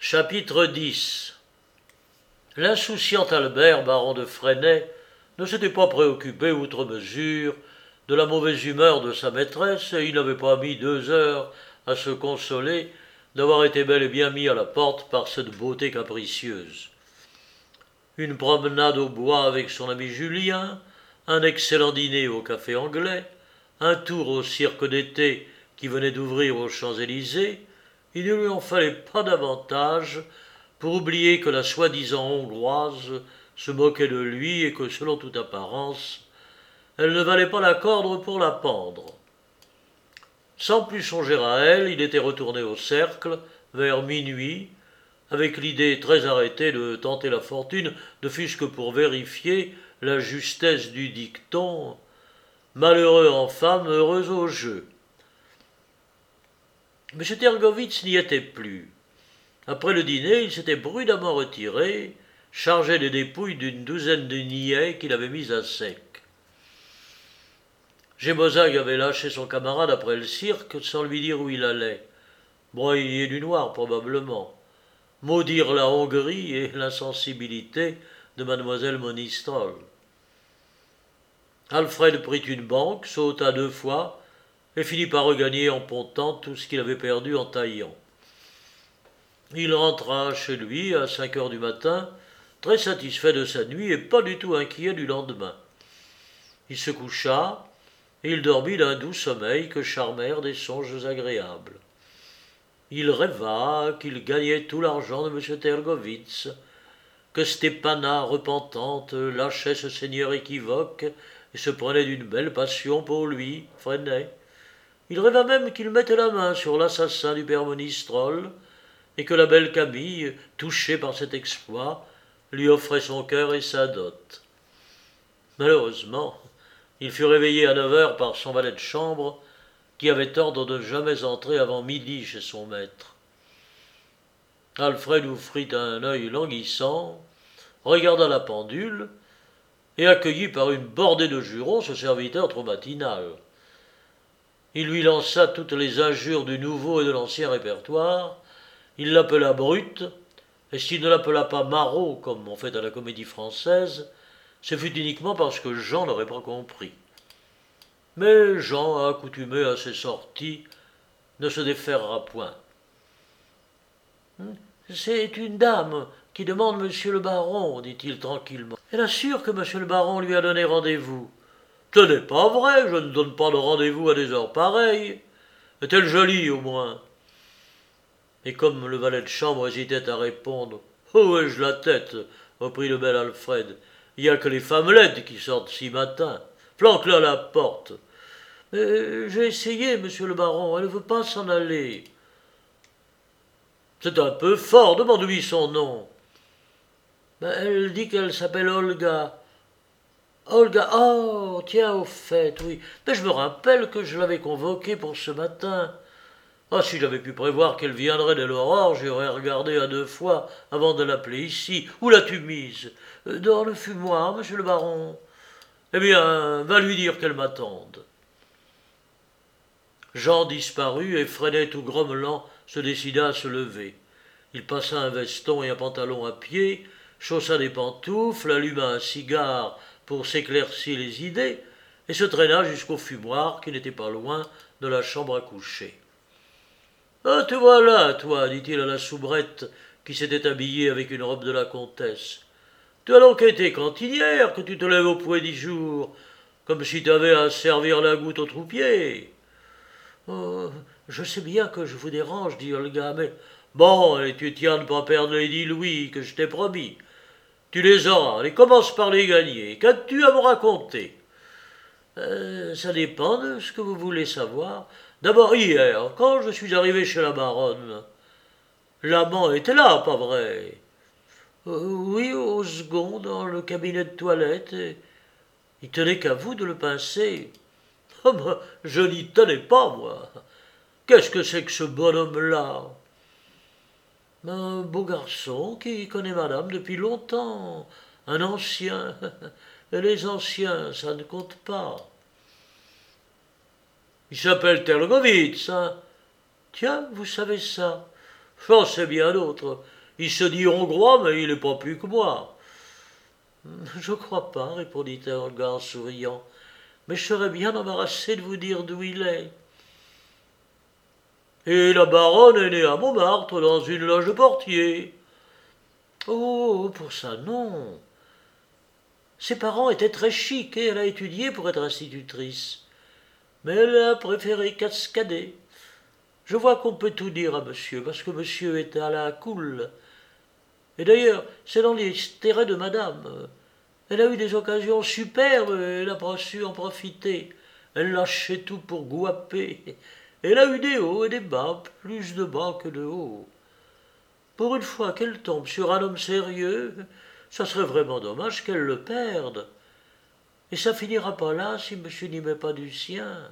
Chapitre 10. L'insouciant Albert, baron de Fresnay, ne s'était pas préoccupé outre mesure de la mauvaise humeur de sa maîtresse, et il n'avait pas mis 2 heures à se consoler d'avoir été bel et bien mis à la porte par cette beauté capricieuse. Une promenade au bois avec son ami Julien, un excellent dîner au café anglais, un tour au cirque d'été qui venait d'ouvrir aux Champs-Élysées, il ne lui en fallait pas davantage pour oublier que la soi-disant Hongroise se moquait de lui et que, selon toute apparence, elle ne valait pas la cordre pour la pendre. Sans plus songer à elle, il était retourné au cercle, vers minuit, avec l'idée très arrêtée de tenter la fortune, ne fût-ce que pour vérifier la justesse du dicton « Malheureux en femme, heureux au jeu ». M. Tergovitz n'y était plus. Après le dîner, il s'était prudemment retiré, chargé des dépouilles d'une douzaine de niais qu'il avait mis à sec. Gémozag avait lâché son camarade après le cirque sans lui dire où il allait. Broyer du noir, probablement. Maudire la Hongrie et l'insensibilité de mademoiselle Monistrol. Alfred prit une banque, sauta 2 fois, et finit par regagner en pontant tout ce qu'il avait perdu en taillant. Il rentra chez lui à 5 heures du matin, très satisfait de sa nuit et pas du tout inquiet du lendemain. Il se coucha, et il dormit d'un doux sommeil que charmèrent des songes agréables. Il rêva qu'il gagnait tout l'argent de M. Tergovitz, que Stépana, repentante, lâchait ce seigneur équivoque et se prenait d'une belle passion pour lui, Fresnay. Il rêva même qu'il mettait la main sur l'assassin du père Monistrol et que la belle Camille, touchée par cet exploit, lui offrait son cœur et sa dot. Malheureusement, il fut réveillé à 9 heures par son valet de chambre, qui avait ordre de ne jamais entrer avant midi chez son maître. Alfred ouvrit un œil languissant, regarda la pendule, et accueillit par une bordée de jurons ce serviteur trop matinal. Il lui lança toutes les injures du nouveau et de l'ancien répertoire, il l'appela brute, et s'il ne l'appela pas maraud, comme on fait à la Comédie-Française, ce fut uniquement parce que Jean n'aurait pas compris. Mais Jean, accoutumé à ses sorties, ne se déferra point. « C'est une dame qui demande monsieur le baron, dit-il tranquillement. Elle assure que monsieur le baron lui a donné rendez-vous. Ce n'est pas vrai, je ne donne pas de rendez-vous à des heures pareilles. Est-elle jolie, au moins ?» Et comme le valet de chambre hésitait à répondre, « Où ai-je la tête ?» reprit le bel Alfred. « Il n'y a que les femmes laides qui sortent si matin. Flanque-la à la porte. » « J'ai essayé, monsieur le baron, elle ne veut pas s'en aller. »« C'est un peu fort, demande-lui son nom. »« Elle dit qu'elle s'appelle Olga. »« Olga, oh, tiens, au fait, oui. Mais je me rappelle que je l'avais convoquée pour ce matin. Ah, si j'avais pu prévoir qu'elle viendrait dès l'aurore, j'aurais regardé à 2 fois avant de l'appeler ici. Où l'as-tu mise ? Dans le fumoir, monsieur le baron. Eh bien, va lui dire qu'elle m'attende. » Jean disparut et Fresnay, tout grommelant, se décida à se lever. Il passa un veston et un pantalon à pied, chaussa des pantoufles, alluma un cigare pour s'éclaircir les idées et se traîna jusqu'au fumoir qui n'était pas loin de la chambre à coucher. « Ah, te voilà, toi, dit-il à la soubrette qui s'était habillée avec une robe de la comtesse. Tu as donc été cantinière que tu te lèves au point du jour, comme si tu avais à servir la goutte au troupier. » « Oh, je sais bien que je vous dérange, dit Olga, mais… »« Bon, et tu tiens de ne pas perdre les 10 louis que je t'ai promis. Tu les auras, allez, commence par les gagner. Qu'as-tu à me raconter ?»« Ça dépend de ce que vous voulez savoir. D'abord hier, quand je suis arrivé chez la baronne, l'amant était là, pas vrai ? » Oui, au second, dans le cabinet de toilette. Il tenait qu'à vous de le pincer. Oh, ben, je n'y tenais pas, moi. Qu'est-ce que c'est que ce bonhomme-là ? Un beau garçon qui connaît madame depuis longtemps. Un ancien. Et les anciens, ça ne compte pas. Il s'appelle Tergovitz, hein ? Tiens, vous savez ça. J'en sais bien d'autres. Il se dit hongrois, mais il n'est pas plus que moi. Je crois pas, répondit Olga en souriant, mais je serais bien embarrassé de vous dire d'où il est. Et la baronne est née à Montmartre, dans une loge de portier. Oh, pour ça, non. Ses parents étaient très chics et elle a étudié pour être institutrice. Mais elle a préféré cascader. Je vois qu'on peut tout dire à monsieur, parce que monsieur est à la cool. Et d'ailleurs, c'est dans les intérêts de madame. Elle a eu des occasions superbes, elle n'a pas su en profiter. Elle lâchait tout pour guaper. Elle a eu des hauts et des bas, plus de bas que de hauts. Pour une fois qu'elle tombe sur un homme sérieux, ça serait vraiment dommage qu'elle le perde. Et ça finira pas là si monsieur n'y met pas du sien.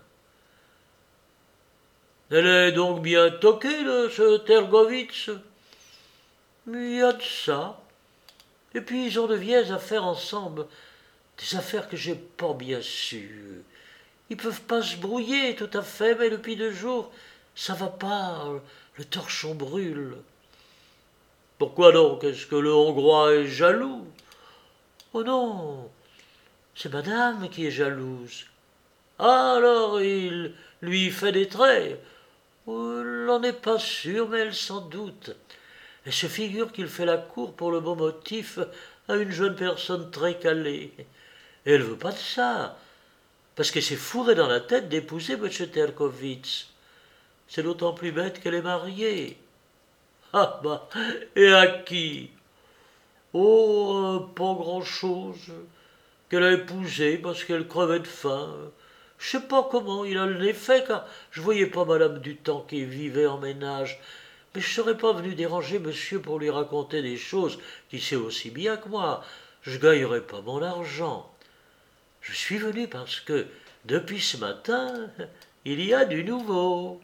Elle est donc bien toquée, de ce Tergovitz. Il y a de ça. Et puis ils ont de vieilles affaires ensemble, des affaires que j'ai pas bien su. Ils peuvent pas se brouiller tout à fait, mais depuis 2 jours, ça va pas, le torchon brûle. Pourquoi donc? Est-ce que le Hongrois est jaloux? Oh non, c'est madame qui est jalouse. Ah, alors il lui fait des traits. Elle n'en est pas sûre, mais elle s'en doute. Elle se figure qu'il fait la cour pour le bon motif à une jeune personne très calée. Et elle veut pas de ça, parce qu'elle s'est fourrée dans la tête d'épouser M. Terkovitz. C'est d'autant plus bête qu'elle est mariée. Ah bah, et à qui? Oh, pas grand-chose. Qu'elle a épousé parce qu'elle crevait de faim. Je sais pas comment il a le nez fait, car je voyais pas madame Dutemps qui vivait en ménage. Mais je serais pas venu déranger monsieur pour lui raconter des choses qu'il sait aussi bien que moi. Je gagnerais pas mon argent. Je suis venu parce que, depuis ce matin, il y a du nouveau.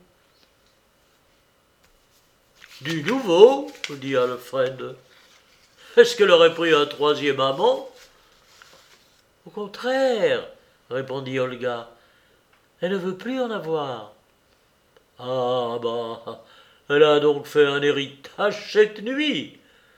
Du nouveau? Dit Alfred. Est-ce qu'elle aurait pris un troisième amant? Au contraire, répondit Olga. Elle ne veut plus en avoir. Ah bah, elle a donc fait un héritage cette nuit.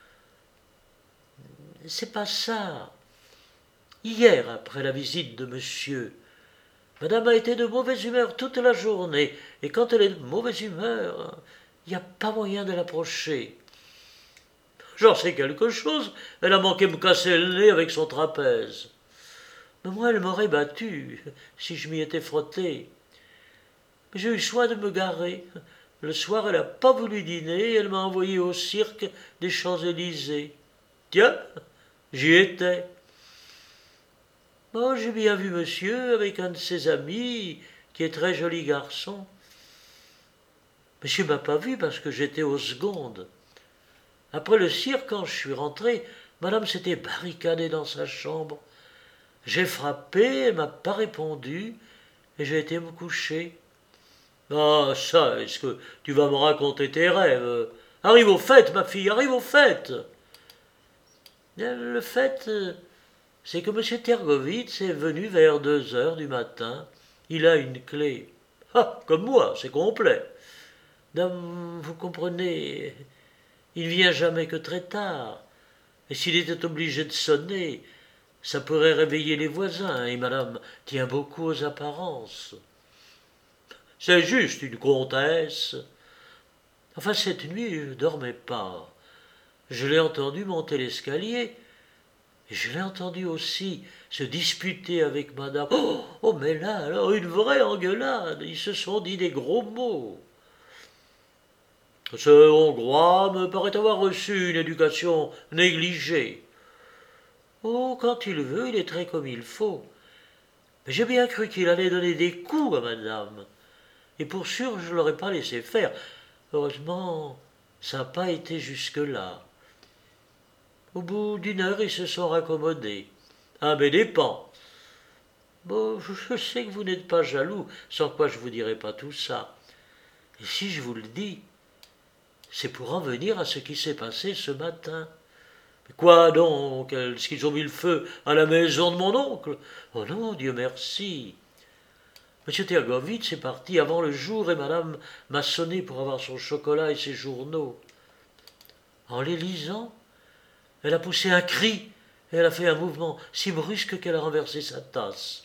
C'est pas ça. Hier, après la visite de monsieur, madame a été de mauvaise humeur toute la journée, et quand elle est de mauvaise humeur, il n'y a pas moyen de l'approcher. J'en sais quelque chose, elle a manqué me casser le nez avec son trapèze. Mais moi, elle m'aurait battu, si je m'y étais frotté. Mais j'ai eu soin de me garer. Le soir, elle n'a pas voulu dîner, et elle m'a envoyé au cirque des Champs-Élysées. Tiens, j'y étais. Oh, j'ai bien vu monsieur avec un de ses amis, qui est très joli garçon. Monsieur m'a pas vu parce que j'étais aux secondes. Après le cirque, quand je suis rentré, madame s'était barricadée dans sa chambre. J'ai frappé, elle m'a pas répondu, et j'ai été me coucher. Ah, ça, est-ce que tu vas me raconter tes rêves? Arrive au fait, ma fille, arrive au fait. Le fait, c'est que M. Tergovitz est venu vers 2 heures du matin. Il a une clé. Ah, comme moi, c'est complet. Dame, vous comprenez, il vient jamais que très tard. Et s'il était obligé de sonner, ça pourrait réveiller les voisins, et madame tient beaucoup aux apparences. C'est juste une comtesse. Enfin, cette nuit, je ne dormais pas. Je l'ai entendu monter l'escalier, et je l'ai entendu aussi se disputer avec madame. Oh, mais là, alors, une vraie engueulade. Ils se sont dit des gros mots. Ce Hongrois me paraît avoir reçu une éducation négligée. Oh, quand il veut, il est très comme il faut. Mais j'ai bien cru qu'il allait donner des coups à madame. Et pour sûr, je ne l'aurais pas laissé faire. Heureusement, ça n'a pas été jusque-là. Au bout d'1 heure, ils se sont raccommodés. À mes dépens. Bon, je sais que vous n'êtes pas jaloux, sans quoi je ne vous dirais pas tout ça. Et si je vous le dis, c'est pour en venir à ce qui s'est passé ce matin. Mais quoi donc? Est-ce qu'ils ont mis le feu à la maison de mon oncle? Oh non, Dieu merci. M. Tergovitz est parti avant le jour et madame m'a sonné pour avoir son chocolat et ses journaux. En les lisant, elle a poussé un cri et elle a fait un mouvement si brusque qu'elle a renversé sa tasse.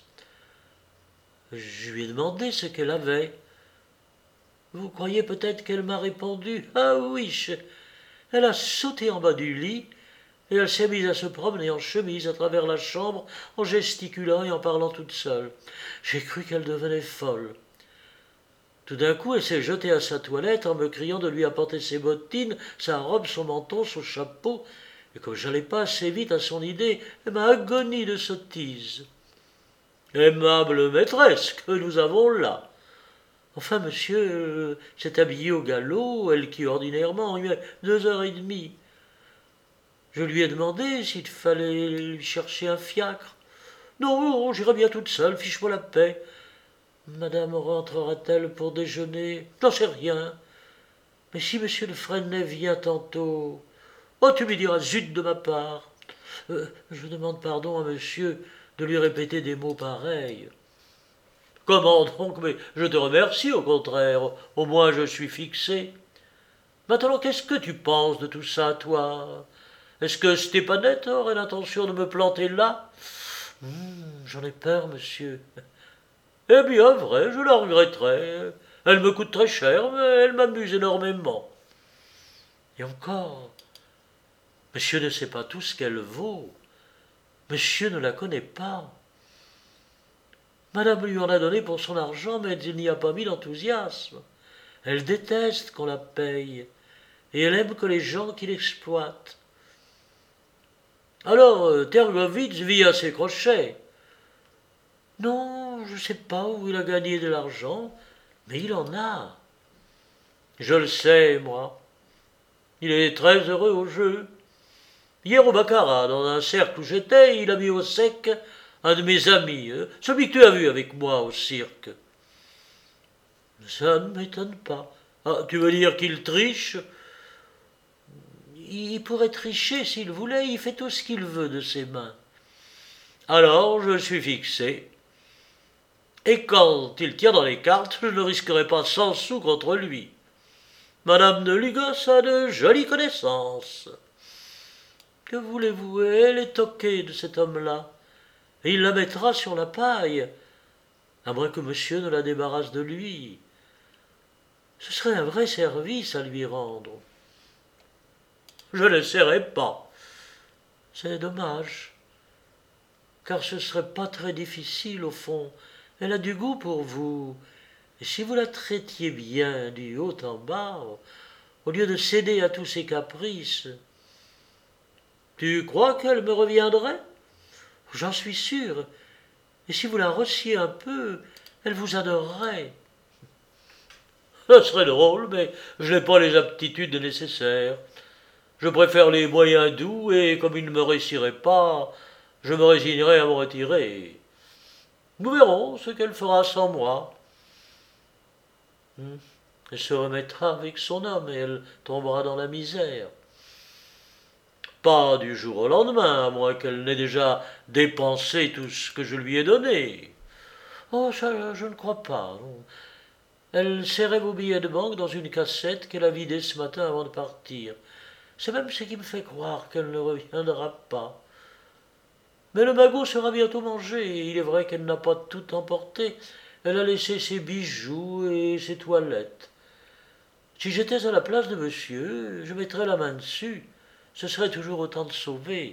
Je lui ai demandé ce qu'elle avait. Vous croyez peut-être qu'elle m'a répondu? Ah oui, elle a sauté en bas du lit et elle s'est mise à se promener en chemise à travers la chambre en gesticulant et en parlant toute seule. J'ai cru qu'elle devenait folle. Tout d'un coup, elle s'est jetée à sa toilette en me criant de lui apporter ses bottines, sa robe, son menton, son chapeau. Et comme j'allais pas assez vite à son idée, elle m'a agonie de sottise. Aimable maîtresse que nous avons là. Enfin, monsieur s'est habillée au galop, elle qui ordinairement y met 2 heures et demie. Je lui ai demandé s'il fallait lui chercher un fiacre. Non, non, j'irai bien toute seule, fiche-moi la paix. Madame rentrera-t-elle pour déjeuner? J'en sais rien. Mais si monsieur de Fresnay vient tantôt... Oh, tu lui diras zut de ma part. Je demande pardon à monsieur de lui répéter des mots pareils. Comment donc? Mais je te remercie, au contraire. Au moins je suis fixé. Maintenant, qu'est-ce que tu penses de tout ça, toi? Est-ce que Stepanette aurait l'intention de me planter là? J'en ai peur, monsieur. Eh bien, vrai, je la regretterais. Elle me coûte très cher, mais elle m'amuse énormément. Et encore, monsieur ne sait pas tout ce qu'elle vaut. Monsieur ne la connaît pas. Madame lui en a donné pour son argent, mais elle n'y a pas mis d'enthousiasme. Elle déteste qu'on la paye, et elle aime que les gens qui l'exploitent. Alors, Tergovitch vit à ses crochets. Non, je ne sais pas où il a gagné de l'argent, mais il en a. Je le sais, moi. Il est très heureux au jeu. Hier au baccarat, dans un cercle où j'étais, il a mis au sec un de mes amis, celui que tu as vu avec moi au cirque. Ça ne m'étonne pas. Ah, tu veux dire qu'il triche? Il pourrait tricher s'il voulait, il fait tout ce qu'il veut de ses mains. Alors, je suis fixé. Et quand il tire dans les cartes, je ne risquerai pas 100 sous contre lui. Madame de Lugos a de jolies connaissances. Que voulez-vous? Elle est toquée de cet homme-là. Et il la mettra sur la paille, à moins que monsieur ne la débarrasse de lui. Ce serait un vrai service à lui rendre. Je n'essaierai pas. C'est dommage, car ce serait pas très difficile au fond. Elle a du goût pour vous, et si vous la traitiez bien du haut en bas, au lieu de céder à tous ses caprices, tu crois qu'elle me reviendrait? J'en suis sûr, et si vous la rossiez un peu, elle vous adorerait. Ce serait drôle, mais je n'ai pas les aptitudes nécessaires. Je préfère les moyens doux, et comme il ne me réussirait pas, je me résignerai à me retirer. Nous verrons ce qu'elle fera sans moi. Elle se remettra avec son homme, et elle tombera dans la misère. Pas du jour au lendemain, à moins qu'elle n'ait déjà dépensé tout ce que je lui ai donné. Oh, ça, je ne crois pas. Elle serrait vos billets de banque dans une cassette qu'elle a vidée ce matin avant de partir. C'est même ce qui me fait croire qu'elle ne reviendra pas. Mais le magot sera bientôt mangé, et il est vrai qu'elle n'a pas tout emporté. Elle a laissé ses bijoux et ses toilettes. Si j'étais à la place de monsieur, je mettrais la main dessus. Ce serait toujours autant de sauver.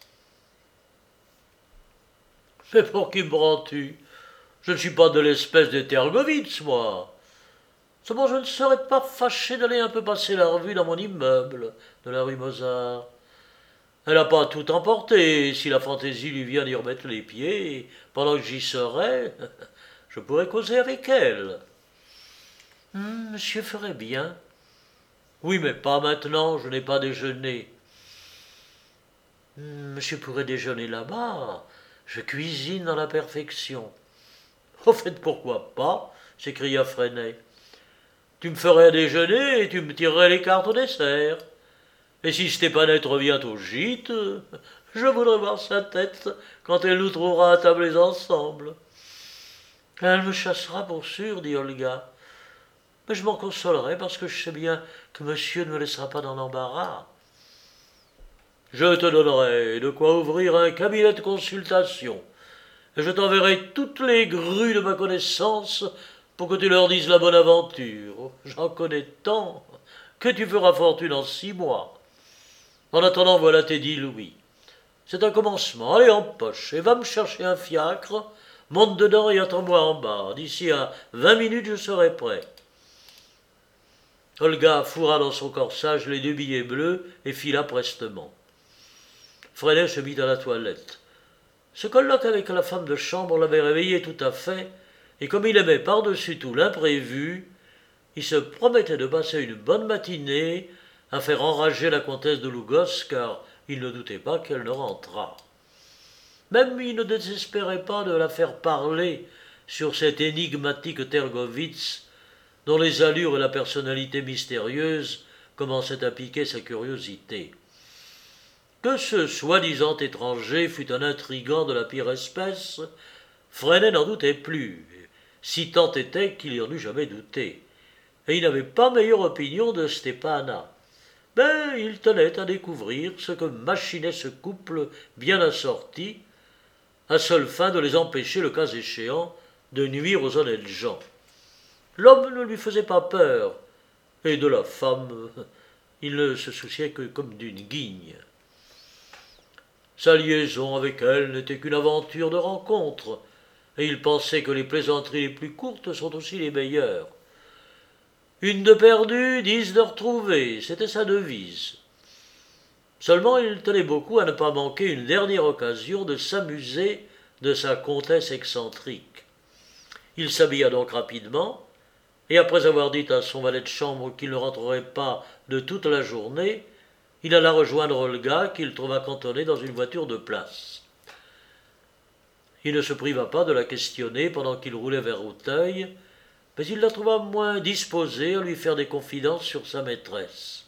Mais pour qui me prends-tu? Je ne suis pas de l'espèce de Tergovitz, moi. Seulement, je ne serais pas fâché d'aller un peu passer la revue dans mon immeuble de la rue Mozart. Elle n'a pas tout emporté. Si la fantaisie lui vient d'y remettre les pieds, pendant que j'y serai, je pourrais causer avec elle. Monsieur ferait bien. Oui, mais pas maintenant, je n'ai pas déjeuné. Monsieur pourrait déjeuner là-bas. Je cuisine dans la perfection. Au fait, pourquoi pas? S'écria Fresnay. Tu me ferais déjeuner et tu me tirerais les cartes au dessert. Et si Stepanette revient au gîte, je voudrais voir sa tête quand elle nous trouvera attablés ensemble. Elle me chassera pour sûr, dit Olga. Mais je m'en consolerai parce que je sais bien que monsieur ne me laissera pas dans l'embarras. Je te donnerai de quoi ouvrir un cabinet de consultation, et je t'enverrai toutes les grues de ma connaissance pour que tu leur dises la bonne aventure. J'en connais tant que tu feras fortune en 6 mois. En attendant, voilà tes 10 louis. C'est un commencement, allez en poche, et va me chercher un fiacre, monte dedans et attends-moi en bas. D'ici à 20 minutes, je serai prêt. Olga fourra dans son corsage les 2 billets bleus et fila prestement. Freinet se mit à la toilette. Ce colloque avec la femme de chambre l'avait réveillé tout à fait, et comme il aimait par-dessus tout l'imprévu, il se promettait de passer une bonne matinée à faire enrager la comtesse de Lugos, car il ne doutait pas qu'elle ne rentrât. Même il ne désespérait pas de la faire parler sur cet énigmatique Tergovitz, dont les allures et la personnalité mystérieuse commençaient à piquer sa curiosité. Que ce soi-disant étranger fût un intrigant de la pire espèce, Freinet n'en doutait plus, si tant était qu'il y en eût jamais douté, et il n'avait pas meilleure opinion de Stépana. Mais il tenait à découvrir ce que machinait ce couple bien assorti, à seule fin de les empêcher, le cas échéant, de nuire aux honnêtes gens. L'homme ne lui faisait pas peur, et de la femme, il ne se souciait que comme d'une guigne. Sa liaison avec elle n'était qu'une aventure de rencontre, et il pensait que les plaisanteries les plus courtes sont aussi les meilleures. Une de perdue, 10 de retrouvée, c'était sa devise. Seulement il tenait beaucoup à ne pas manquer une dernière occasion de s'amuser de sa comtesse excentrique. Il s'habilla donc rapidement, et après avoir dit à son valet de chambre qu'il ne rentrerait pas de toute la journée, il alla rejoindre Olga, qu'il trouva cantonnée dans une voiture de place. Il ne se priva pas de la questionner pendant qu'il roulait vers Auteuil, mais il la trouva moins disposée à lui faire des confidences sur sa maîtresse.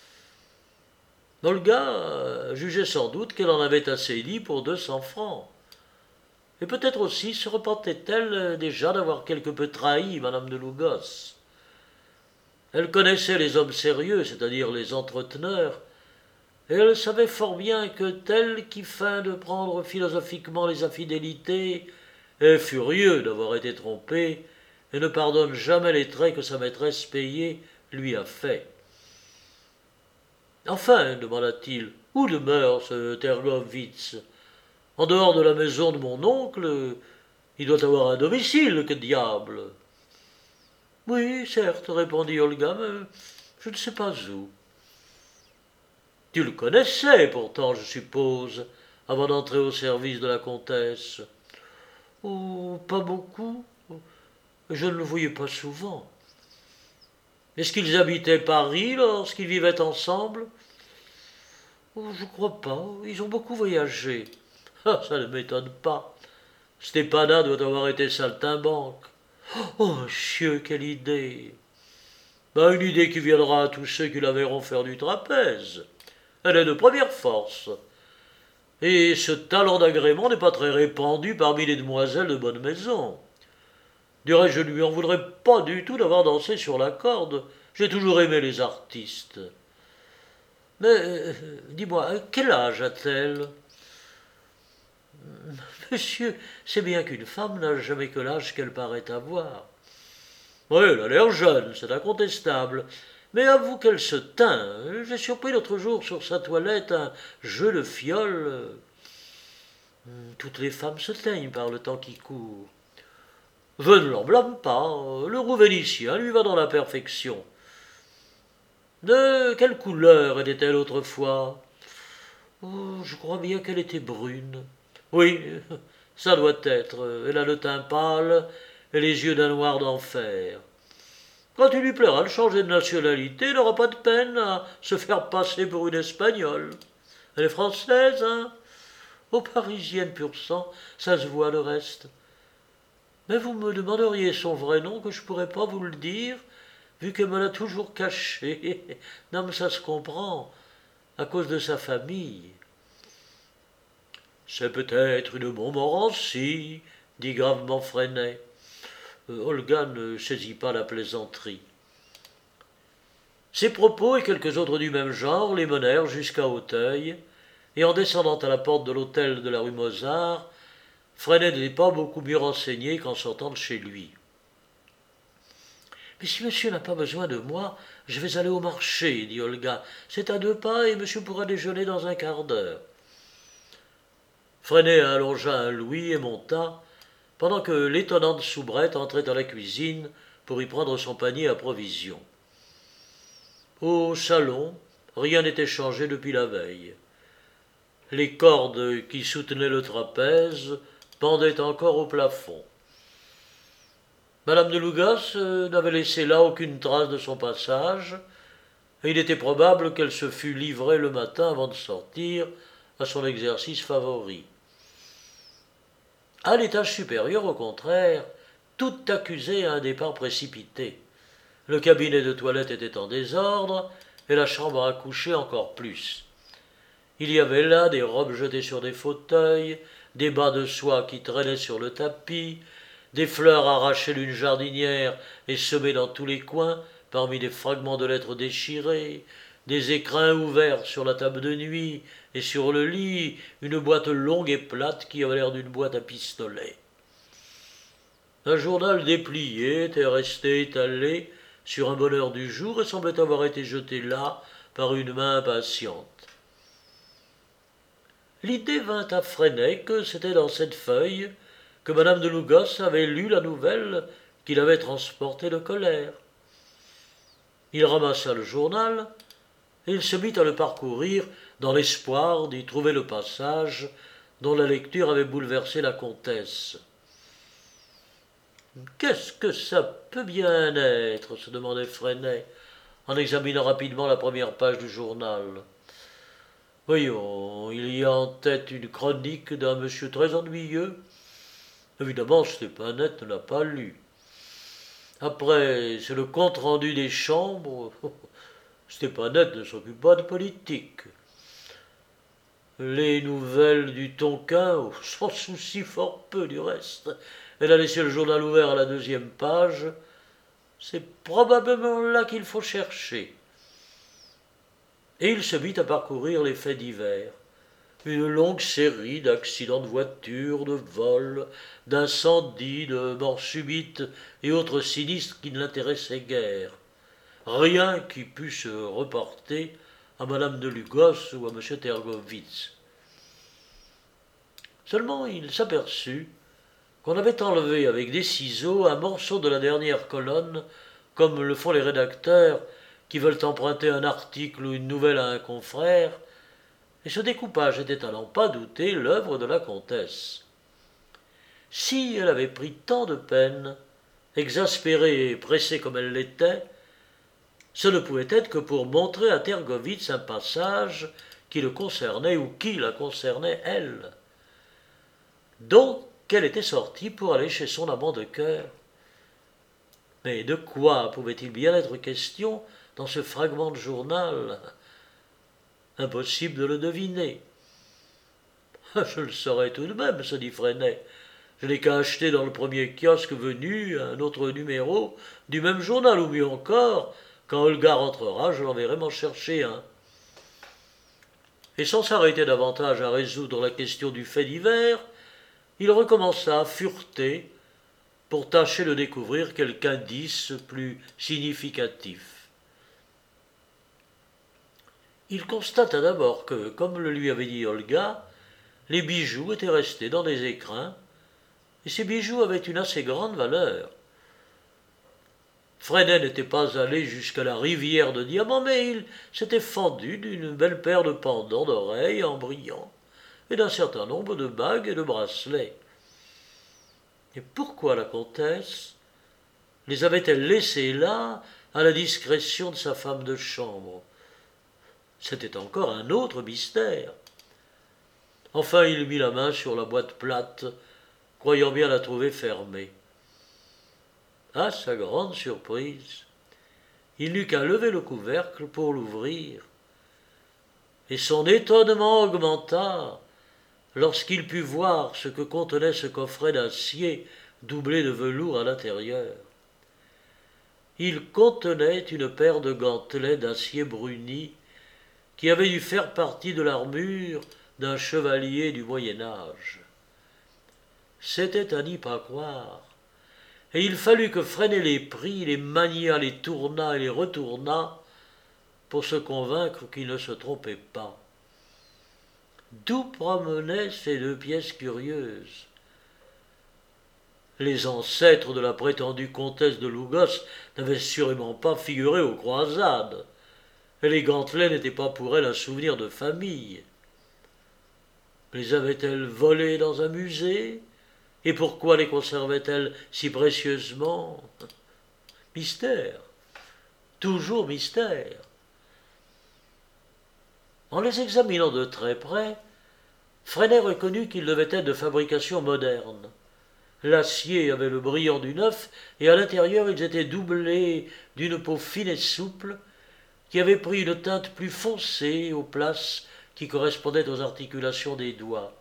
Olga jugeait sans doute qu'elle en avait assez dit pour 200 francs. Et peut-être aussi se repentait-elle déjà d'avoir quelque peu trahi madame de Lugos. Elle connaissait les hommes sérieux, c'est-à-dire les entreteneurs, et elle savait fort bien que tel qui feint de prendre philosophiquement les infidélités est furieux d'avoir été trompé et ne pardonne jamais les traits que sa maîtresse payée lui a faits. Enfin, demanda-t-il, où demeure ce Tergovitz? En dehors de la maison de mon oncle, il doit avoir un domicile, que diable! Oui, certes, répondit Olga, mais je ne sais pas où. Tu le connaissais pourtant, je suppose, avant d'entrer au service de la comtesse. Oh, pas beaucoup. Je ne le voyais pas souvent. Est-ce qu'ils habitaient Paris lorsqu'ils vivaient ensemble? Oh, je crois pas. Ils ont beaucoup voyagé. Ah, ça ne m'étonne pas. Stépana doit avoir été saltimbanque. Oh, monsieur, quelle idée! Ben, une idée qui viendra à tous ceux qui la verront faire du trapèze. Elle est de première force. Et ce talent d'agrément n'est pas très répandu parmi les demoiselles de bonne maison. Du reste, je ne lui en voudrais pas du tout d'avoir dansé sur la corde. J'ai toujours aimé les artistes. Mais, dis-moi, quel âge a-t-elle? Monsieur, c'est bien qu'une femme n'a jamais que l'âge qu'elle paraît avoir. Oui, elle a l'air jeune, c'est incontestable. Mais avoue qu'elle se teint. J'ai surpris l'autre jour sur sa toilette un jeu de fiole. Toutes les femmes se teignent par le temps qui court. Je ne l'en blâme pas. Le roux vénitien lui va dans la perfection. De quelle couleur était-elle autrefois? Oh, je crois bien qu'elle était brune. Oui, ça doit être. Elle a le teint pâle et les yeux d'un noir d'enfer. Quand il lui plaira de changer de nationalité, il n'aura pas de peine à se faire passer pour une Espagnole. Elle est française, hein? Oh, parisienne pur sang, ça se voit le reste. Mais vous me demanderiez son vrai nom que je ne pourrais pas vous le dire, vu qu'elle me l'a toujours caché. Non, mais ça se comprend, à cause de sa famille. C'est peut-être une Montmorency, dit gravement Freinet. Olga ne saisit pas la plaisanterie. Ces propos et quelques autres du même genre les menèrent jusqu'à Auteuil, et en descendant à la porte de l'hôtel de la rue Mozart, Freinet n'était pas beaucoup mieux renseigné qu'en sortant de chez lui. « Mais si monsieur n'a pas besoin de moi, je vais aller au marché, dit Olga. C'est à 2 pas et monsieur pourra déjeuner dans un quart d'heure. Freinet allongea un louis et monta, pendant que l'étonnante soubrette entrait dans la cuisine pour y prendre son panier à provisions. Au salon, rien n'était changé depuis la veille. Les cordes qui soutenaient le trapèze pendaient encore au plafond. Madame de Lougas n'avait laissé là aucune trace de son passage, et il était probable qu'elle se fût livrée le matin avant de sortir à son exercice favori. À l'étage supérieur, au contraire, tout accusait un départ précipité. Le cabinet de toilette était en désordre, et la chambre à coucher encore plus. Il y avait là des robes jetées sur des fauteuils, des bas de soie qui traînaient sur le tapis, des fleurs arrachées d'une jardinière et semées dans tous les coins, parmi des fragments de lettres déchirées, des écrins ouverts sur la table de nuit, et sur le lit, une boîte longue et plate qui avait l'air d'une boîte à pistolet. Un journal déplié était resté étalé sur un bonheur du jour et semblait avoir été jeté là par une main impatiente. L'idée vint à Freinet que c'était dans cette feuille que madame de Lougas avait lu la nouvelle qui l'avait transporté de colère. Il ramassa le journal et il se mit à le parcourir dans l'espoir d'y trouver le passage dont la lecture avait bouleversé la comtesse. « Qu'est-ce que ça peut bien être ?» se demandait Freinet, en examinant rapidement la première page du journal. « Voyons, il y a en tête une chronique d'un monsieur très ennuyeux. Évidemment, Stepanette ne l'a pas lu. Après, c'est le compte-rendu des chambres. Stepanette ne s'occupe pas de politique. Les nouvelles du Tonquin, s'en soucie fort peu du reste. Elle a laissé le journal ouvert à la 2e page. C'est probablement là qu'il faut chercher. » Et il se mit à parcourir les faits divers. Une longue série d'accidents de voiture, de vols, d'incendies, de morts subites et autres sinistres qui ne l'intéressaient guère. Rien qui pût se reporter à madame de Lugos ou à M. Tergovitz. Seulement il s'aperçut qu'on avait enlevé avec des ciseaux un morceau de la dernière colonne, comme le font les rédacteurs qui veulent emprunter un article ou une nouvelle à un confrère, et ce découpage était à n'en pas douter l'œuvre de la comtesse. Si elle avait pris tant de peine, exaspérée et pressée comme elle l'était, ce ne pouvait être que pour montrer à Tergovitz un passage qui le concernait ou qui la concernait elle. Donc elle était sortie pour aller chez son amant de cœur. Mais de quoi pouvait-il bien être question dans ce fragment de journal ? Impossible de le deviner. « Je le saurais tout de même, se dit Freinet. Je n'ai qu'à acheter dans le premier kiosque venu un autre numéro du même journal, ou mieux encore, quand Olga rentrera, je l'enverrai m'en chercher un. » Et sans s'arrêter davantage à résoudre la question du fait divers, il recommença à fureter pour tâcher de découvrir quelque indice plus significatif. Il constata d'abord que, comme le lui avait dit Olga, les bijoux étaient restés dans des écrins, et ces bijoux avaient une assez grande valeur. Freinet n'était pas allé jusqu'à la rivière de diamants, mais il s'était fendu d'une belle paire de pendants d'oreilles en brillant, et d'un certain nombre de bagues et de bracelets. Et pourquoi la comtesse les avait-elle laissés là, à la discrétion de sa femme de chambre ? C'était encore un autre mystère. Enfin, il mit la main sur la boîte plate, croyant bien la trouver fermée. À sa grande surprise, il n'eut qu'à lever le couvercle pour l'ouvrir, et son étonnement augmenta lorsqu'il put voir ce que contenait ce coffret d'acier doublé de velours à l'intérieur. Il contenait une paire de gantelets d'acier bruni qui avaient dû faire partie de l'armure d'un chevalier du Moyen-Âge. C'était à n'y pas croire, et il fallut que Freinet les prit, les mania, les tourna et les retourna pour se convaincre qu'il ne se trompait pas. D'où promenaient ces deux pièces curieuses? Les ancêtres de la prétendue comtesse de Lugos n'avaient sûrement pas figuré aux croisades, et les gantelets n'étaient pas pour elle un souvenir de famille. Les avait-elle volés dans un musée? Et pourquoi les conservait-elle si précieusement? Mystère, toujours mystère. En les examinant de très près, Freinet reconnut qu'ils devaient être de fabrication moderne. L'acier avait le brillant du neuf, et à l'intérieur ils étaient doublés d'une peau fine et souple, qui avait pris une teinte plus foncée aux places qui correspondaient aux articulations des doigts.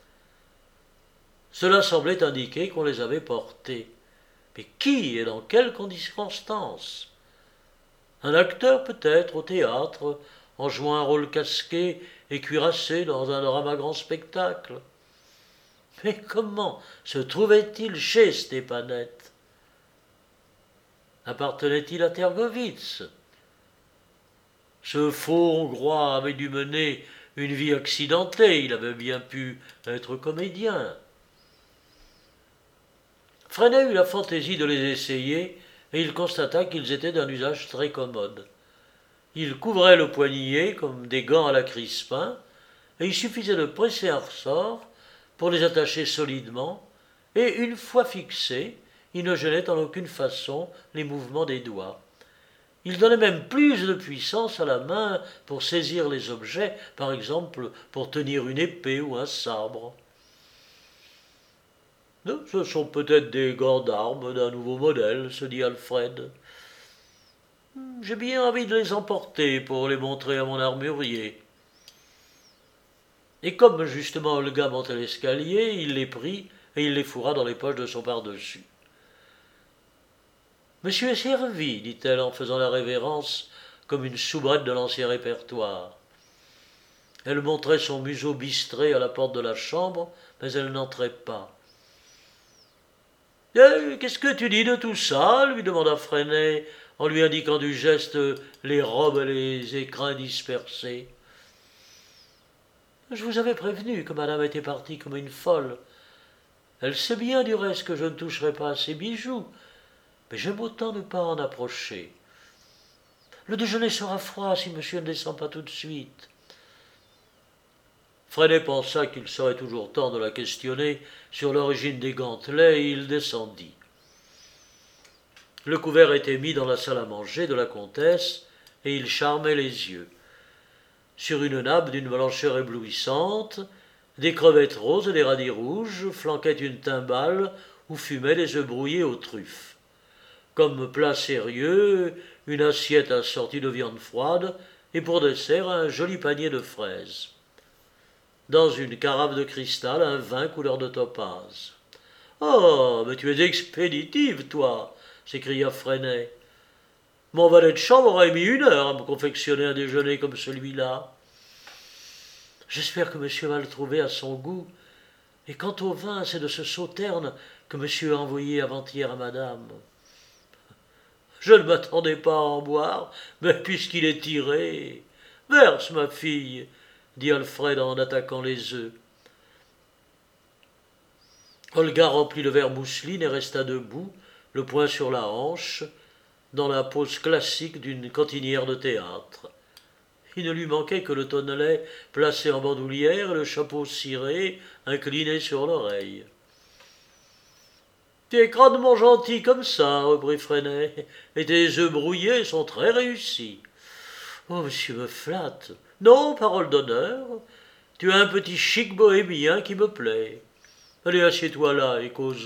Cela semblait indiquer qu'on les avait portés. Mais qui et dans quelles circonstances? Un acteur peut-être au théâtre, en jouant un rôle casqué et cuirassé dans un drame grand spectacle. Mais comment se trouvait-il chez Stepanette? Appartenait-il à Tergovitz? Ce faux Hongrois avait dû mener une vie accidentée, il avait bien pu être comédien. Freinet eut la fantaisie de les essayer, et il constata qu'ils étaient d'un usage très commode. Ils couvraient le poignet comme des gants à la Crispin, et il suffisait de presser un ressort pour les attacher solidement, et une fois fixés, ils ne gênaient en aucune façon les mouvements des doigts. Ils donnaient même plus de puissance à la main pour saisir les objets, par exemple pour tenir une épée ou un sabre. Ce sont peut-être des gants d'armes d'un nouveau modèle, se dit Alfred. J'ai bien envie de les emporter pour les montrer à mon armurier. Et comme justement Olga montait l'escalier, il les prit et il les fourra dans les poches de son pardessus. Monsieur est servi, dit-elle en faisant la révérence comme une soubrette de l'ancien répertoire. Elle montrait son museau bistré à la porte de la chambre, mais elle n'entrait pas. Qu'est-ce que tu dis de tout ça? Lui demanda Freinet, en lui indiquant du geste les robes et les écrins dispersés. Je vous avais prévenu que madame était partie comme une folle. Elle sait bien du reste que je ne toucherai pas à ses bijoux, mais j'aime autant ne pas en approcher. Le déjeuner sera froid si monsieur ne descend pas tout de suite. Freinet pensa qu'il serait toujours temps de la questionner sur l'origine des gantelets et il descendit. Le couvert était mis dans la salle à manger de la comtesse et il charmait les yeux. Sur une nappe d'une blancheur éblouissante, des crevettes roses et des radis rouges flanquaient une timbale où fumaient des œufs brouillés aux truffes. Comme plat sérieux, une assiette assortie de viande froide et pour dessert un joli panier de fraises. Dans une carafe de cristal, un vin couleur de topaze. « Oh, mais tu es expéditive, toi !» s'écria Freinet. « Mon valet de chambre aurait mis 1 heure à me confectionner un déjeuner comme celui-là. »« J'espère que monsieur va le trouver à son goût. Et quant au vin, c'est de ce sauterne que monsieur a envoyé avant-hier à madame. »« Je ne m'attendais pas à en boire, mais puisqu'il est tiré. Verse, ma fille, dit Alfred en attaquant les œufs. Olga remplit le verre mousseline et resta debout, le poing sur la hanche, dans la pose classique d'une cantinière de théâtre. Il ne lui manquait que le tonnelet placé en bandoulière et le chapeau ciré incliné sur l'oreille. « Tu es crânement gentil comme ça, reprit Freinet, et tes œufs brouillés sont très réussis. »« Oh, monsieur me flatte. Non, parole d'honneur, tu as un petit chic bohémien qui me plaît. Allez, assieds-toi là et causons. »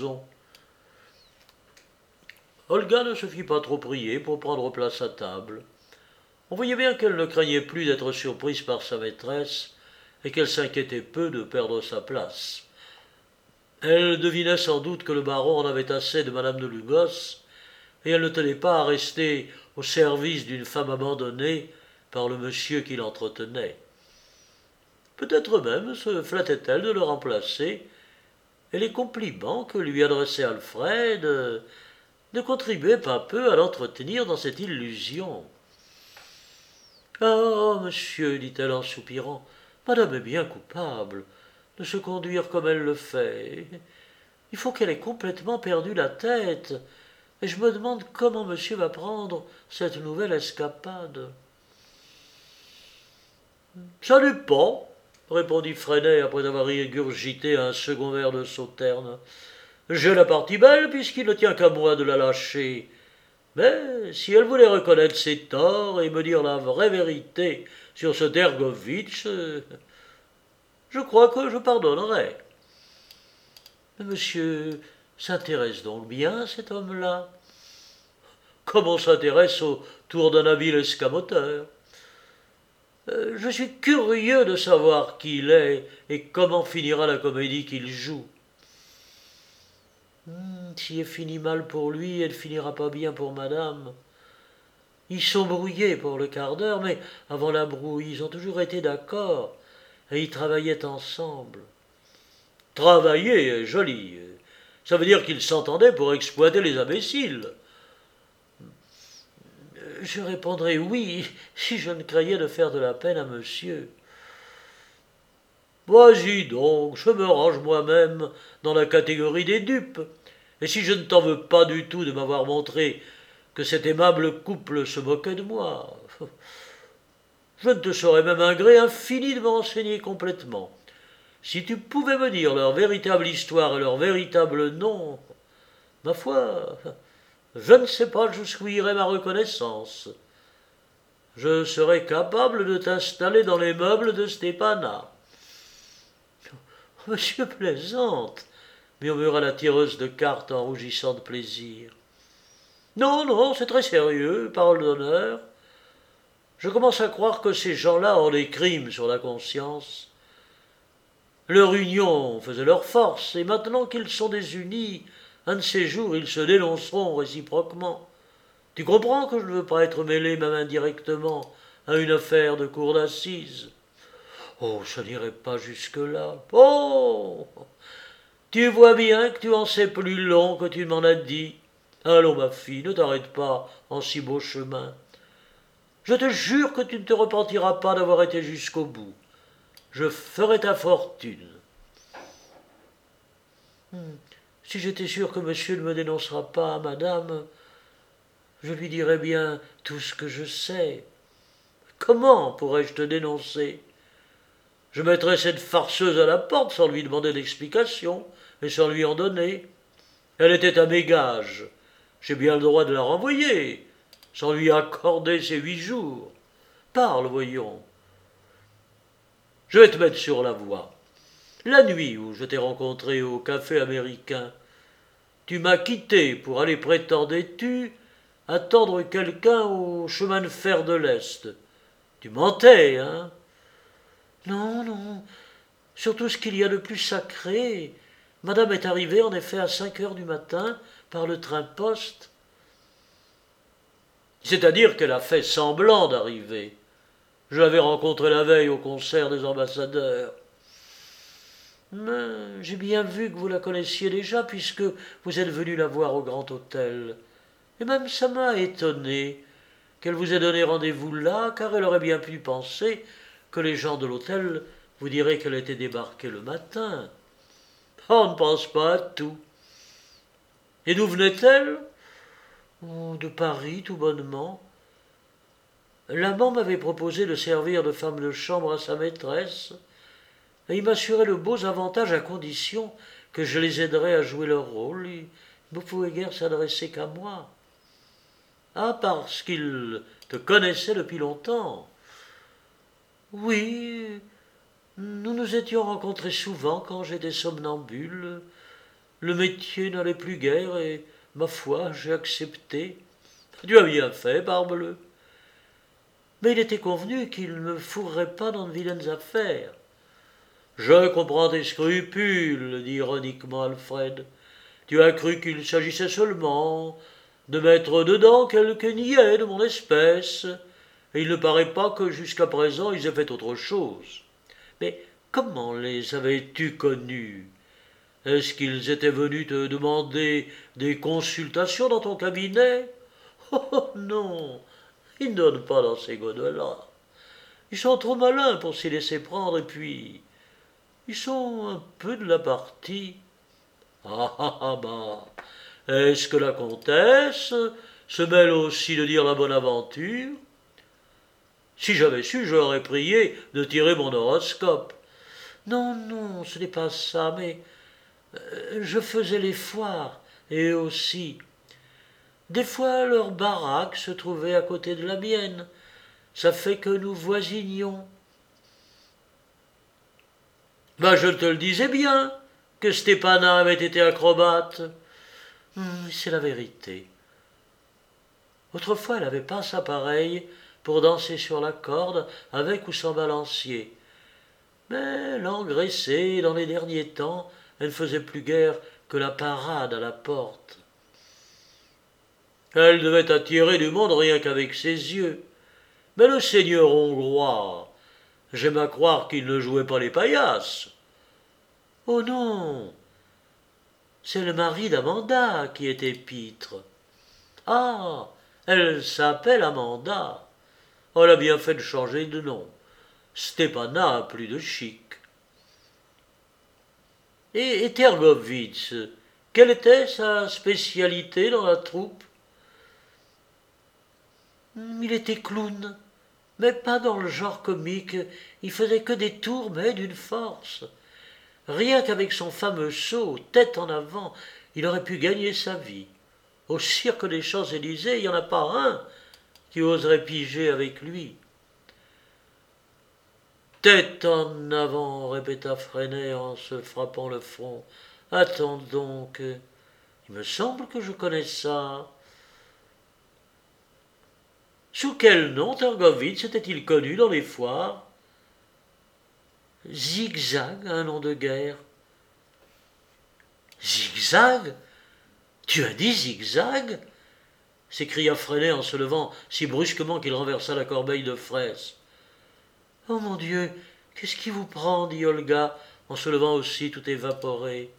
Olga ne se fit pas trop prier pour prendre place à table. On voyait bien qu'elle ne craignait plus d'être surprise par sa maîtresse et qu'elle s'inquiétait peu de perdre sa place. Elle devinait sans doute que le baron en avait assez de madame de Lugos, et elle ne tenait pas à rester au service d'une femme abandonnée par le monsieur qui l'entretenait. Peut-être même se flattait-elle de le remplacer, et les compliments que lui adressait Alfred de contribuer pas peu à l'entretenir dans cette illusion. Ah, monsieur, dit-elle en soupirant, madame est bien coupable de se conduire comme elle le fait. Il faut qu'elle ait complètement perdu la tête, et je me demande comment monsieur va prendre cette nouvelle escapade. Ça dépend, répondit Freinet après avoir régurgité un second verre de sauterne. J'ai la partie belle puisqu'il ne tient qu'à moi de la lâcher. Mais si elle voulait reconnaître ses torts et me dire la vraie vérité sur ce Dergovitch, je crois que je pardonnerais. Mais monsieur s'intéresse donc bien à cet homme-là, comme on s'intéresse au tour d'un habile escamoteur. Je suis curieux de savoir qui il est et comment finira la comédie qu'il joue. Si elle finit mal pour lui, elle finira pas bien pour madame. Ils sont brouillés pour le quart d'heure, mais avant la brouille, ils ont toujours été d'accord, et ils travaillaient ensemble. Travailler est joli. Ça veut dire qu'ils s'entendaient pour exploiter les imbéciles. Je répondrai oui, si je ne craignais de faire de la peine à monsieur. Vas-y donc, je me range moi-même dans la catégorie des dupes. Et si je ne t'en veux pas du tout de m'avoir montré que cet aimable couple se moquait de moi, je ne te saurais même un gré infini de me renseigner complètement. Si tu pouvais me dire leur véritable histoire et leur véritable nom, ma foi, je ne sais pas jusqu'où irait ma reconnaissance. Je serais capable de t'installer dans les meubles de Stépana. Monsieur plaisante, murmura la tireuse de cartes en rougissant de plaisir. Non, non, c'est très sérieux, parole d'honneur. Je commence à croire que ces gens-là ont des crimes sur la conscience. Leur union faisait leur force, et maintenant qu'ils sont désunis, un de ces jours ils se dénonceront réciproquement. Tu comprends que je ne veux pas être mêlé, même indirectement, à une affaire de cour d'assises. Oh, ça n'irait pas jusque-là. Oh, tu vois bien que tu en sais plus long que tu m'en as dit. Allons, ma fille, ne t'arrête pas en si beau chemin. Je te jure que tu ne te repentiras pas d'avoir été jusqu'au bout. Je ferai ta fortune. Si j'étais sûr que monsieur ne me dénoncera pas, madame, je lui dirais bien tout ce que je sais. Comment pourrais-je te dénoncer? Je mettrais cette farceuse à la porte sans lui demander d'explication et sans lui en donner. Elle était à mes gages. J'ai bien le droit de la renvoyer, sans lui accorder ses 8 jours. Parle, voyons. Je vais te mettre sur la voie. La nuit où je t'ai rencontré au café américain, tu m'as quitté pour aller, prétendais-tu, attendre quelqu'un au chemin de fer de l'Est. Tu mentais, hein? Non, non, surtout ce qu'il y a de plus sacré. Madame est arrivée en effet à 5 heures du matin par le train poste. C'est-à-dire qu'elle a fait semblant d'arriver. Je l'avais rencontrée la veille au concert des ambassadeurs. Mais j'ai bien vu que vous la connaissiez déjà puisque vous êtes venu la voir au Grand Hôtel. Et même ça m'a étonné qu'elle vous ait donné rendez-vous là, car elle aurait bien pu penser que les gens de l'hôtel vous diraient qu'elle était débarquée le matin. On ne pense pas à tout. Et d'où venait-elle? Oh, de Paris, tout bonnement. L'amant m'avait proposé de servir de femme de chambre à sa maîtresse, et il m'assurait de beaux avantages à condition que je les aiderais à jouer leur rôle. Il ne pouvait guère s'adresser qu'à moi. Ah, parce qu'il te connaissait depuis longtemps. Oui, nous nous étions rencontrés souvent quand j'étais somnambule. Le métier n'allait plus guère et, ma foi, j'ai accepté. Tu as bien fait, Barbeleux. Mais il était convenu qu'il ne me fourrerait pas dans de vilaines affaires. Je comprends tes scrupules, dit ironiquement Alfred. Tu as cru qu'il s'agissait seulement de mettre dedans quelques niais de mon espèce, et il ne paraît pas que jusqu'à présent ils aient fait autre chose. Mais Comment les avais-tu connus? Est-ce qu'ils étaient venus te demander des consultations dans ton cabinet? Oh non, ils ne donnent pas dans ces godes-là. Ils sont trop malins pour s'y laisser prendre, et puis ils sont un peu de la partie. Ah ah ah bah, est-ce que la comtesse se mêle aussi de dire la bonne aventure? Si j'avais su, j'aurais prié de tirer mon horoscope. Non, non, ce n'est pas ça, mais je faisais les foires, et eux aussi. Des fois, leur baraque se trouvait à côté de la mienne. Ça fait que nous voisinions. Ben, je te le disais bien, que Stépana avait été acrobate. C'est la vérité. Autrefois, elle avait pas sa pareille pour danser sur la corde, avec ou sans balancier. Mais l'engraissée, dans les derniers temps, elle ne faisait plus guère que la parade à la porte. Elle devait attirer du monde rien qu'avec ses yeux. Mais le seigneur hongrois, j'aime à croire qu'il ne jouait pas les paillasses. Oh non, c'est le mari d'Amanda qui était pitre. Ah, elle s'appelle Amanda. Elle a bien fait de changer de nom. Stépana a plus de chic. Et Tergovitz, quelle était sa spécialité dans la troupe? Il était clown, mais pas dans le genre comique. Il faisait que des tours, mais d'une force. Rien qu'avec son fameux saut, tête en avant, il aurait pu gagner sa vie. Au cirque des Champs-Élysées, il n'y en a pas un qui oserait piger avec lui. Tête en avant, répéta Freinet en se frappant le front. Attends donc, il me semble que je connais ça. Sous quel nom Tergovitz était-il connu dans les foires? Zigzag, un nom de guerre. Zigzag? Tu as dit zigzag? S'écria Freinet en se levant si brusquement qu'il renversa la corbeille de fraises. Oh mon Dieu, qu'est-ce qui vous prend? Dit Olga en se levant aussi tout évaporée.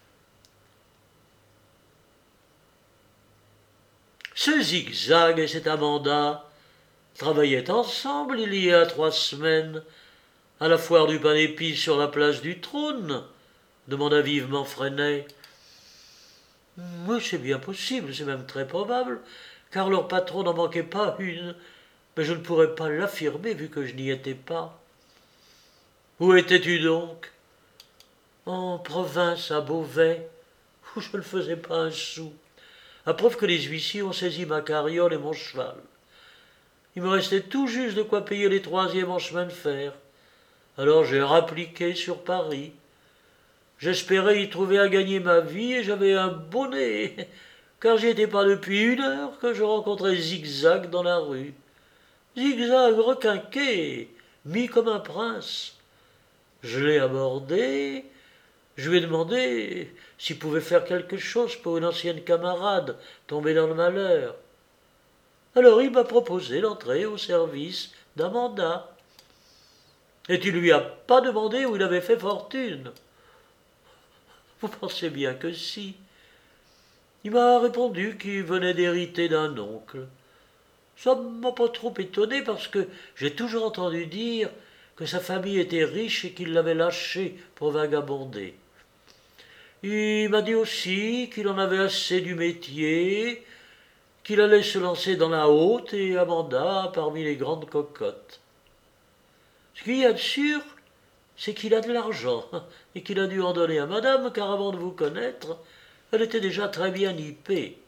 Ce zigzag et cette Amanda travaillaient ensemble il y a 3 semaines à la foire du pain d'épices sur la place du Trône, demanda vivement Freinet. Oui, c'est bien possible, c'est même très probable, car leur patron n'en manquait pas une, mais je ne pourrais pas l'affirmer vu que je n'y étais pas. Où étais-tu donc? En province, à Beauvais, où je ne faisais pas un sou, à preuve que les huissiers ont saisi ma carriole et mon cheval. Il me restait tout juste de quoi payer les 3e en chemin de fer. Alors j'ai rappliqué sur Paris. J'espérais y trouver à gagner ma vie et j'avais un bonnet, car j'y étais pas depuis 1 heure que je rencontrais Zigzag dans la rue. Zigzag requinqué, mis comme un prince. Je l'ai abordé, je lui ai demandé s'il pouvait faire quelque chose pour une ancienne camarade tombée dans le malheur. Alors il m'a proposé d'entrer au service d'Amanda. Et tu lui as pas demandé où il avait fait fortune? Vous pensez bien que si. Il m'a répondu qu'il venait d'hériter d'un oncle. Ça ne m'a pas trop étonné parce que j'ai toujours entendu dire que sa famille était riche et qu'il l'avait lâché pour vagabonder. Il m'a dit aussi qu'il en avait assez du métier, qu'il allait se lancer dans la haute et Amanda parmi les grandes cocottes. Ce qu'il y a de sûr, c'est qu'il a de l'argent et qu'il a dû en donner à madame, car avant de vous connaître, elle était déjà très bien nippée.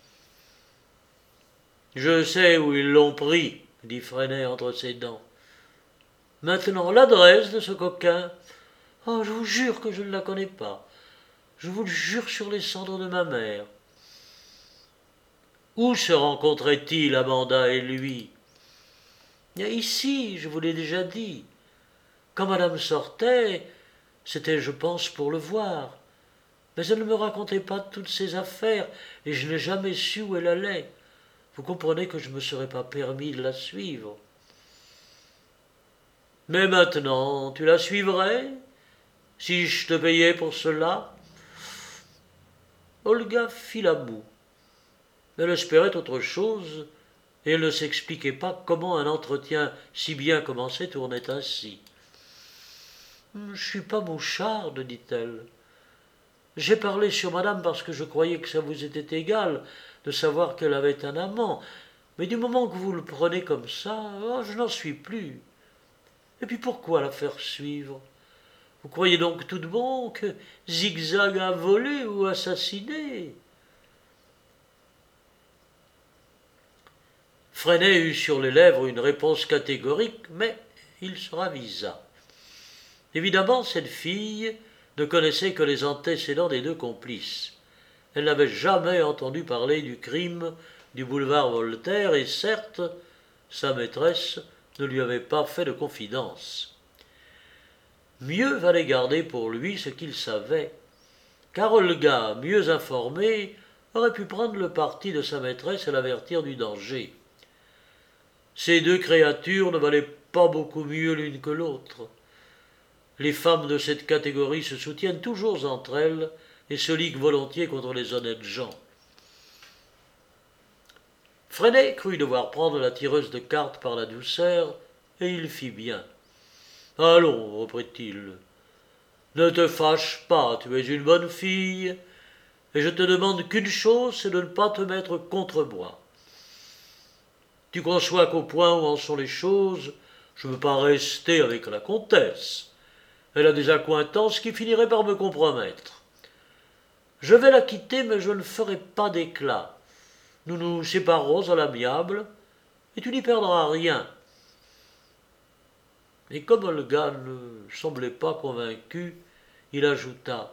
Je sais où ils l'ont pris, dit Freinet entre ses dents. Maintenant, l'adresse de ce coquin. Oh, je vous jure que je ne la connais pas. Je vous le jure sur les cendres de ma mère. Où se rencontraient-ils, Amanda et lui? Ici, je vous l'ai déjà dit. Quand madame sortait, c'était, je pense, pour le voir. Mais elle ne me racontait pas toutes ses affaires, et je n'ai jamais su où elle allait. Vous comprenez que je ne me serais pas permis de la suivre. Mais maintenant, tu la suivrais, si je te payais pour cela? Olga fit la moue. Elle espérait autre chose, et elle ne s'expliquait pas comment un entretien si bien commencé tournait ainsi. Je suis pas moucharde, dit-elle. J'ai parlé sur madame parce que je croyais que ça vous était égal de savoir qu'elle avait un amant. Mais du moment que vous le prenez comme ça, oh, je n'en suis plus. Et puis pourquoi la faire suivre? Vous croyez donc tout de bon que Zigzag a volé ou assassiné? Freinet eut sur les lèvres une réponse catégorique, mais il se ravisa. Évidemment, cette fille ne connaissait que les antécédents des deux complices. Elle n'avait jamais entendu parler du crime du boulevard Voltaire et certes, sa maîtresse ne lui avait pas fait de confidence. Mieux valait garder pour lui ce qu'il savait, car Olga, mieux informée, aurait pu prendre le parti de sa maîtresse et l'avertir du danger. Ces deux créatures ne valaient pas beaucoup mieux l'une que l'autre. Les femmes de cette catégorie se soutiennent toujours entre elles et se liguent volontiers contre les honnêtes gens. Freinet crut devoir prendre la tireuse de cartes par la douceur, et il fit bien. « Allons, reprit-il, ne te fâche pas, tu es une bonne fille, et je te demande qu'une chose, c'est de ne pas te mettre contre moi. Tu conçois qu'au point où en sont les choses, je ne veux pas rester avec la comtesse. Elle a des accointances qui finiraient par me compromettre. Je vais la quitter, mais je ne ferai pas d'éclat. Nous nous séparerons à l'amiable, et tu n'y perdras rien. » Et comme Olga ne semblait pas convaincue, il ajouta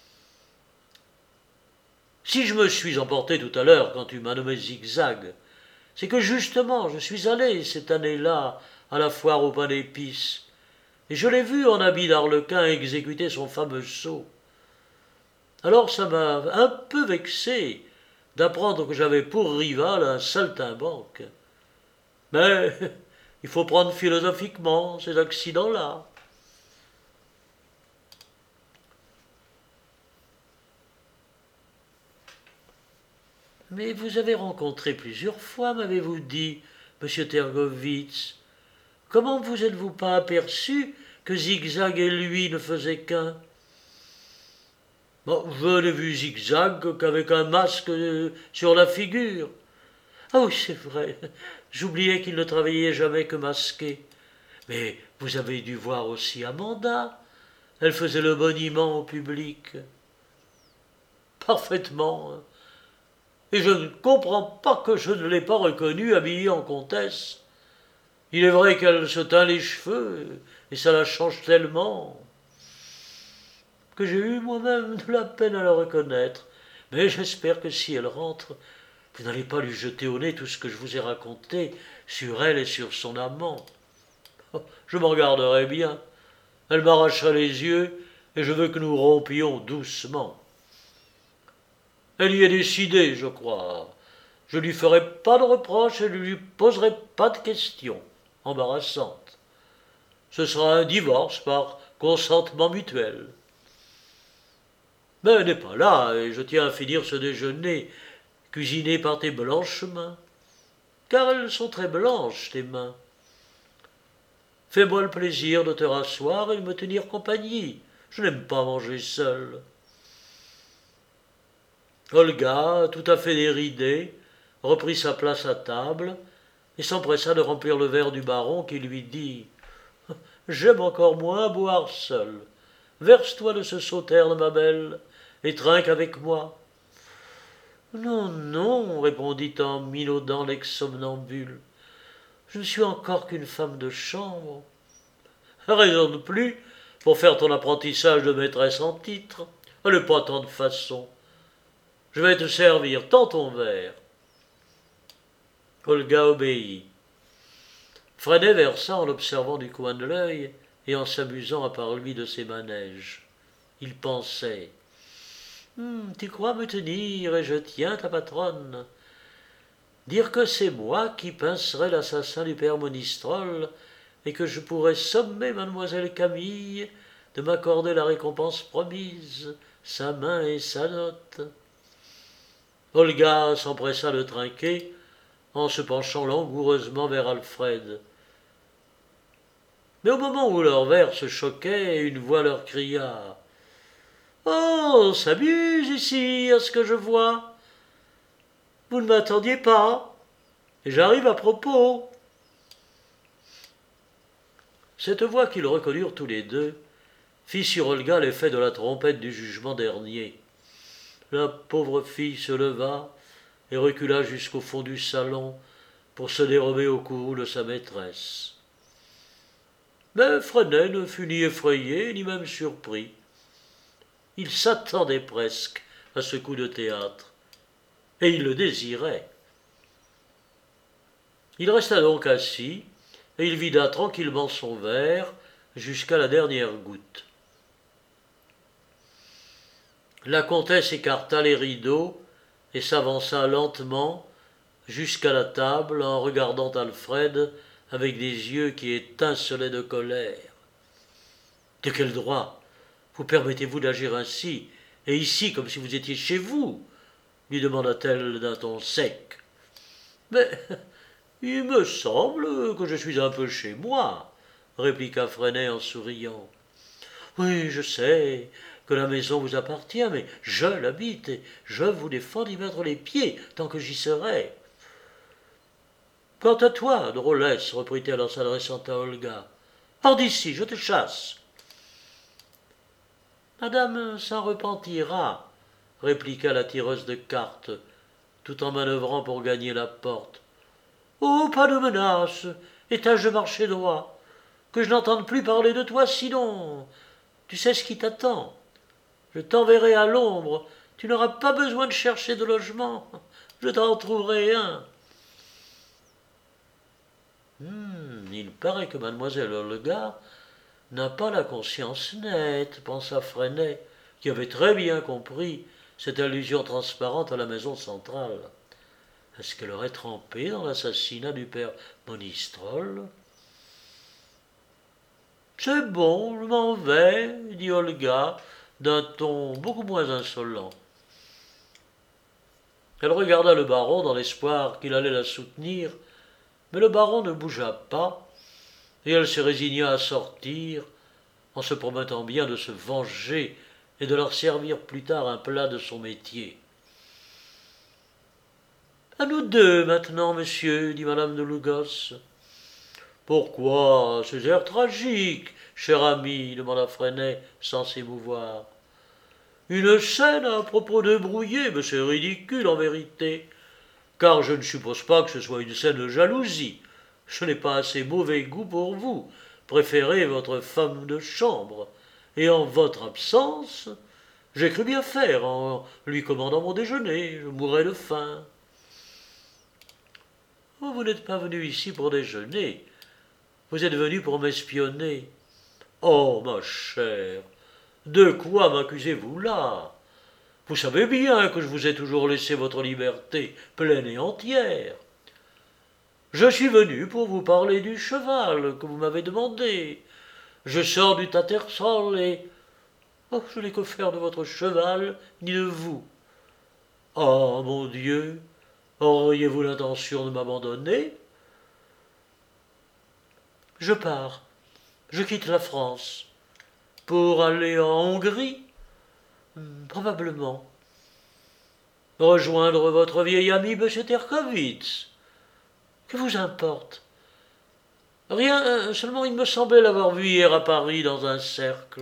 « Si je me suis emporté tout à l'heure quand tu m'as nommé Zigzag, c'est que justement je suis allé cette année-là à la foire au pain d'épices, et je l'ai vu en habit d'arlequin exécuter son fameux saut. Alors ça m'a un peu vexé d'apprendre que j'avais pour rival un saltimbanque. Mais il faut prendre philosophiquement ces accidents-là. » « Mais vous avez rencontré plusieurs fois, m'avez-vous dit, monsieur Tergovitz. Comment vous êtes-vous pas aperçu que Zigzag et lui ne faisaient qu'un? » « Bon, je n'ai vu Zigzag qu'avec un masque sur la figure. »« Ah oui, c'est vrai, j'oubliais qu'il ne travaillait jamais que masqué. Mais vous avez dû voir aussi Amanda. Elle faisait le boniment au public. »« Parfaitement. Et je ne comprends pas que je ne l'ai pas reconnue habillée en comtesse. Il est vrai qu'elle se teint les cheveux, et ça la change tellement que j'ai eu moi-même de la peine à la reconnaître. Mais j'espère que si elle rentre, vous n'allez pas lui jeter au nez tout ce que je vous ai raconté sur elle et sur son amant. Je m'en garderai bien. Elle m'arracherait les yeux, et je veux que nous rompions doucement. Elle y est décidée, je crois. Je ne lui ferai pas de reproches et ne lui poserai pas de questions embarrassantes. Ce sera un divorce par consentement mutuel. Mais elle n'est pas là, et je tiens à finir ce déjeuner cuisiné par tes blanches mains. Car elles sont très blanches, tes mains. Fais-moi le plaisir de te rasseoir et de me tenir compagnie. Je n'aime pas manger seul. Olga, tout à fait déridée, reprit sa place à table et s'empressa de remplir le verre du baron qui lui dit « J'aime encore moins boire seul. Verse-toi de ce sauterne, ma belle, et trinque avec moi. » « Non, non, répondit en minaudant l'ex-somnambule. Je ne suis encore qu'une femme de chambre. Raison de plus pour faire ton apprentissage de maîtresse en titre. Elle n'est pas tant de façon. Je vais te servir, tends ton verre. » Olga obéit. Freinet versa en l'observant du coin de l'œil et en s'amusant à part lui de ses manèges. Il pensait « Tu crois me tenir et je tiens ta patronne. Dire que c'est moi qui pincerai l'assassin du père Monistrol et que je pourrais sommer mademoiselle Camille de m'accorder la récompense promise, sa main et sa note. Olga s'empressa de trinquer en se penchant langoureusement vers Alfred. Mais au moment où leurs verres se choquaient, une voix leur cria « Oh, on s'amuse ici, à ce que je vois. Vous ne m'attendiez pas, et j'arrive à propos. » Cette voix qu'ils reconnurent tous les deux fit sur Olga l'effet de la trompette du jugement dernier. La pauvre fille se leva et recula jusqu'au fond du salon pour se dérober au courroux de sa maîtresse. Mais Freinet ne fut ni effrayé ni même surpris. Il s'attendait presque à ce coup de théâtre, et il le désirait. Il resta donc assis, et il vida tranquillement son verre jusqu'à la dernière goutte. La comtesse écarta les rideaux et s'avança lentement jusqu'à la table en regardant Alfred avec des yeux qui étincelaient de colère. « De quel droit vous permettez-vous d'agir ainsi, et ici comme si vous étiez chez vous ?» lui demanda-t-elle d'un ton sec. « Mais il me semble que je suis un peu chez moi, » répliqua Freinet en souriant. « Oui, je sais que la maison vous appartient, mais je l'habite et je vous défends d'y mettre les pieds tant que j'y serai. » « Quant à toi, drôlesse, reprit-elle en s'adressant à Olga, hors d'ici, je te chasse. » « Madame s'en repentira, » répliqua la tireuse de cartes, tout en manœuvrant pour gagner la porte. « Oh, pas de menaces, et tâche de marcher droit, que je n'entende plus parler de toi, sinon tu sais ce qui t'attend. Je t'enverrai à l'ombre, tu n'auras pas besoin de chercher de logement, je t'en trouverai un. » Il paraît que mademoiselle Olga n'a pas la conscience nette, pensa Freinet, qui avait très bien compris cette allusion transparente à la maison centrale. Est-ce qu'elle aurait trempé dans l'assassinat du père Monistrol? « C'est bon, je m'en vais, » dit Olga, d'un ton beaucoup moins insolent. Elle regarda le baron dans l'espoir qu'il allait la soutenir, mais le baron ne bougea pas, et elle se résigna à sortir, en se promettant bien de se venger et de leur servir plus tard un plat de son métier. « À nous deux maintenant, monsieur, » dit madame de Lugos. « Pourquoi ces airs tragiques, cher ami » demanda Freinet sans s'émouvoir. « Une scène à propos de brouillé, mais c'est ridicule en vérité, car je ne suppose pas que ce soit une scène de jalousie. Je n'ai pas assez mauvais goût pour vous, préférez votre femme de chambre, et en votre absence, j'ai cru bien faire en lui commandant mon déjeuner, je mourrais de faim. » « Oh, vous n'êtes pas venu ici pour déjeuner, vous êtes venu pour m'espionner. »« Oh, ma chère, de quoi m'accusez-vous là? Vous savez bien que je vous ai toujours laissé votre liberté pleine et entière. Je suis venu pour vous parler du cheval que vous m'avez demandé. Je sors du Tattersall et... Oh, je n'ai que faire de votre cheval, ni de vous. Oh, mon Dieu, auriez-vous l'intention de m'abandonner? Je pars, je quitte la France. Pour aller en Hongrie? Probablement. Rejoindre votre vieil ami M. Terkowitz? Que vous importe? Rien, seulement il me semblait l'avoir vu hier à Paris dans un cercle.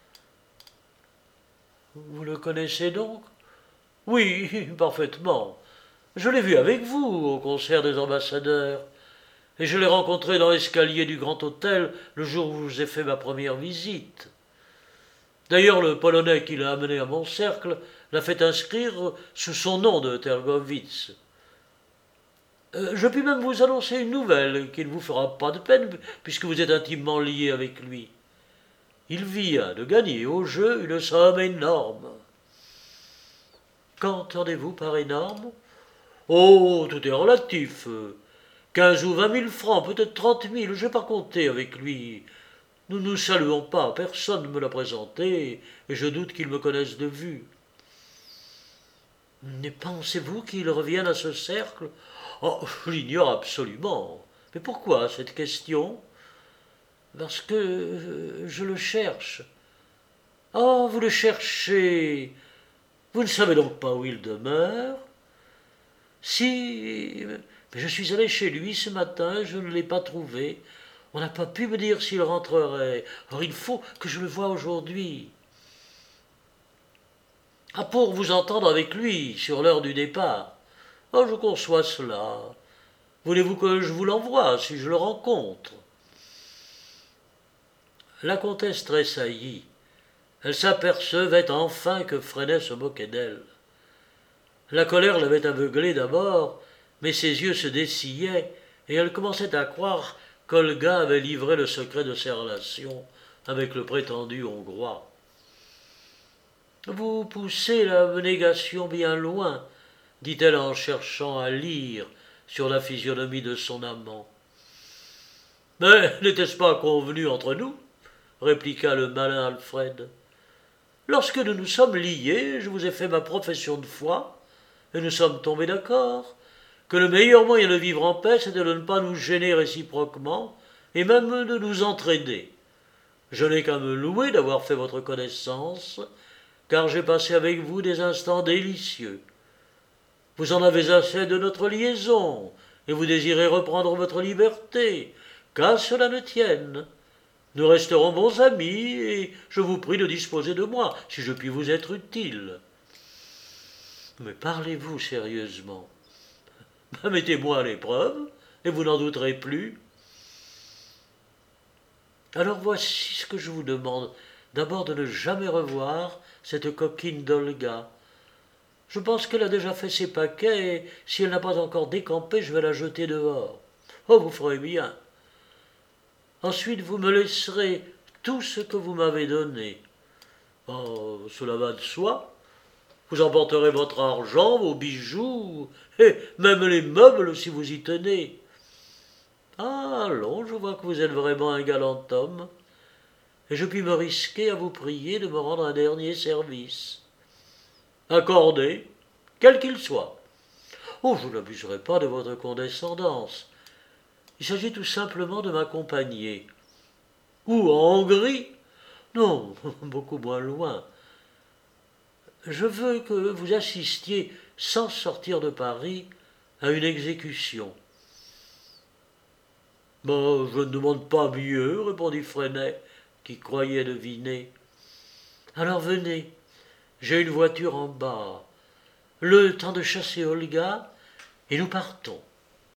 Vous le connaissez donc? Oui, parfaitement. Je l'ai vu avec vous au concert des ambassadeurs, et je l'ai rencontré dans l'escalier du Grand Hôtel le jour où je vous ai fait ma première visite. D'ailleurs, le Polonais qui l'a amené à mon cercle l'a fait inscrire sous son nom de Terkowitz. Je puis même vous annoncer une nouvelle qui ne vous fera pas de peine, puisque vous êtes intimement lié avec lui. Il vient de gagner au jeu une somme énorme. Qu'entendez-vous par énorme? Oh, tout est relatif. 15 ou 20 000 francs, peut-être 30 000, je n'ai pas compté avec lui. Nous ne nous saluons pas, personne ne me l'a présenté, et je doute qu'il me connaisse de vue. Mais pensez-vous qu'il revienne à ce cercle? Oh, je l'ignore absolument. Mais pourquoi cette question? Parce que je le cherche. Oh, vous le cherchez. Vous ne savez donc pas où il demeure? Si, mais je suis allé chez lui ce matin, je ne l'ai pas trouvé. On n'a pas pu me dire s'il rentrerait. Or il faut que je le voie aujourd'hui. Ah, pour vous entendre avec lui sur l'heure du départ. Oh, je conçois cela. Voulez-vous que je vous l'envoie si je le rencontre? La comtesse tressaillit. Elle s'apercevait enfin que Freinet se moquait d'elle. La colère l'avait aveuglée d'abord, mais ses yeux se dessillaient, et elle commençait à croire qu'Olga avait livré le secret de ses relations avec le prétendu Hongrois. Vous poussez l'abnégation bien loin, dit-elle en cherchant à lire sur la physionomie de son amant. Mais n'était-ce pas convenu entre nous? Répliqua le malin Alfred. Lorsque nous nous sommes liés, je vous ai fait ma profession de foi, et nous sommes tombés d'accord que le meilleur moyen de vivre en paix, c'était de ne pas nous gêner réciproquement, et même de nous entraider. Je n'ai qu'à me louer d'avoir fait votre connaissance, car j'ai passé avec vous des instants délicieux. Vous en avez assez de notre liaison, et vous désirez reprendre votre liberté. Qu'à cela ne tienne. Nous resterons bons amis, et je vous prie de disposer de moi, si je puis vous être utile. Mais parlez-vous sérieusement? Mettez-moi à l'épreuve, et vous n'en douterez plus. Alors voici ce que je vous demande. D'abord de ne jamais revoir cette coquine d'Olga. Je pense qu'elle a déjà fait ses paquets, et si elle n'a pas encore décampé, je vais la jeter dehors. Oh, vous ferez bien. Ensuite, vous me laisserez tout ce que vous m'avez donné. Oh, cela va de soi. Vous emporterez votre argent, vos bijoux, et même les meubles si vous y tenez. Ah, allons, je vois que vous êtes vraiment un galant homme, et je puis me risquer à vous prier de me rendre un dernier service. Accordé, quel qu'il soit. Oh, je n'abuserai pas de votre condescendance. Il s'agit tout simplement de m'accompagner. Où, en Hongrie? Non, beaucoup moins loin. Je veux que vous assistiez, sans sortir de Paris, à une exécution. Bon, je ne demande pas mieux, répondit Freinet, qui croyait deviner. Alors venez, j'ai une voiture en bas. Le temps de chasser Olga, et nous partons.